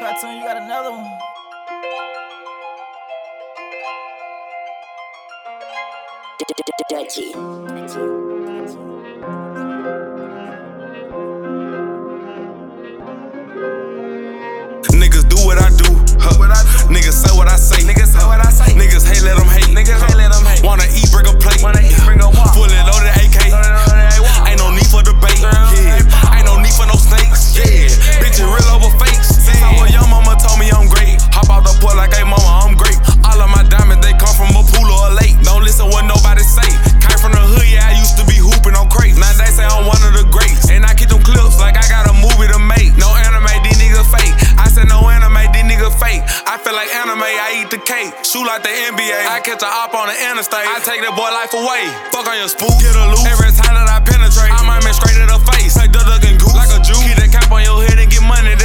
Cartoon, you got another one. Dutchy. Niggas do what I do. Niggas say what I say. Niggas hate, let them hate. Wanna eat, bring a plate. Fully loaded AK. Ain't no need for debate. Yeah. Ain't no need for no snakes. Yeah. Bitches real over fakes. Since I was young, mama told me I'm great. Hop out the port like, hey mama, I'm great. All of my diamonds, they come from a pool or a lake. Don't listen what nobody say. Came from the hood, yeah, I used to be hooping on crates. Now they say I'm one of the greats. And I keep them clips like I got a movie to make. No anime, these niggas fake. I said no anime, these niggas fake. I feel like anime, I eat the cake. Shoot like the NBA. I catch a op on the interstate. I take that boy life away. Fuck on your spook, get a loop. Every time that I penetrate, I might make straight in the face. Like duck and goose, like a Jew. Keep that cap on your head and get money.